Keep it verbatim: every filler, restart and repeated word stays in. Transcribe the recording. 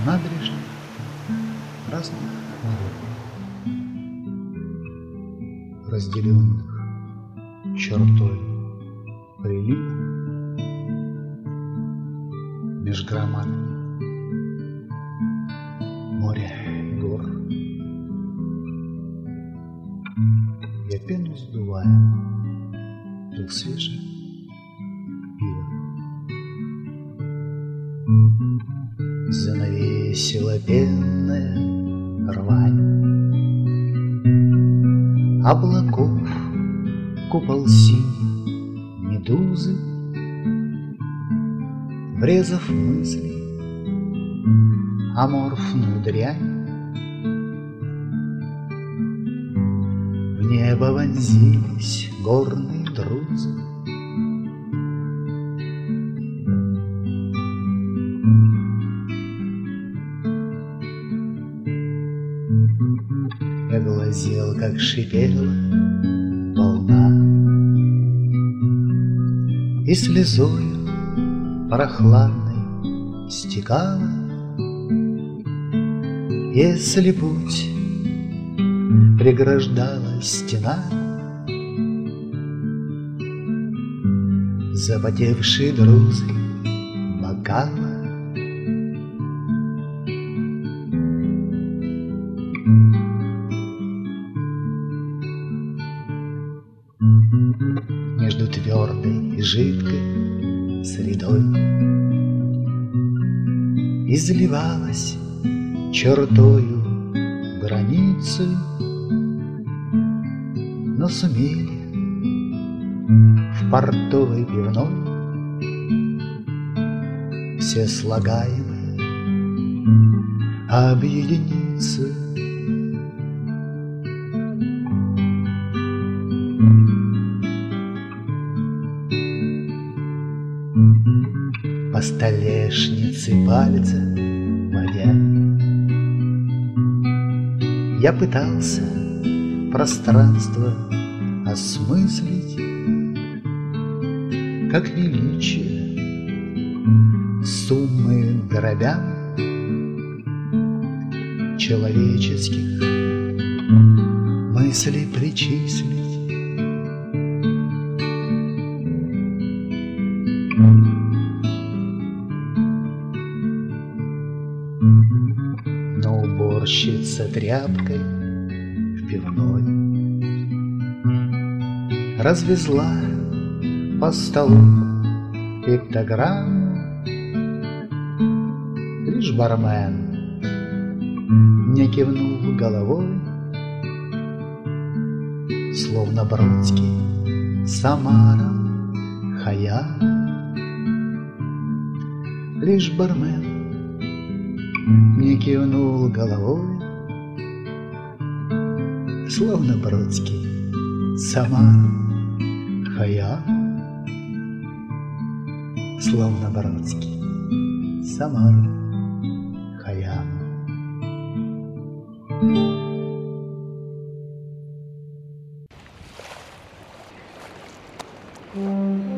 набережных разных морей, разделенных чертой прилива меж громадами моря и гор. Я пену сдуваю, пил свежее пиво. Занавесила пенная рвань облаков, купол синий медузы, врезав мысли аморфную дрянь. В небо вонзились горные друзы. Я глазел, как шипела волна, и слезою прохладной стекала. Если путь преграждала стена, запотевшие друзы бокала, между твердой и жидкой средой изливалась чертою границу, но сумели в портовой пивной все слагаемые объединиться. По столешнице пальца водя я пытался пространство осмыслить, как величие суммы дробя человеческих мыслей причислить. Но уборщица тряпкой в пивной развезла по столу пиктограмму. Лишь бармен не кивнул головой, словно Бродский Самара Хаям. Лишь бармен не кивнул головой, словно Бродский Самара Хаям. Словно Бродский Самара Хаям. Mm-hmm.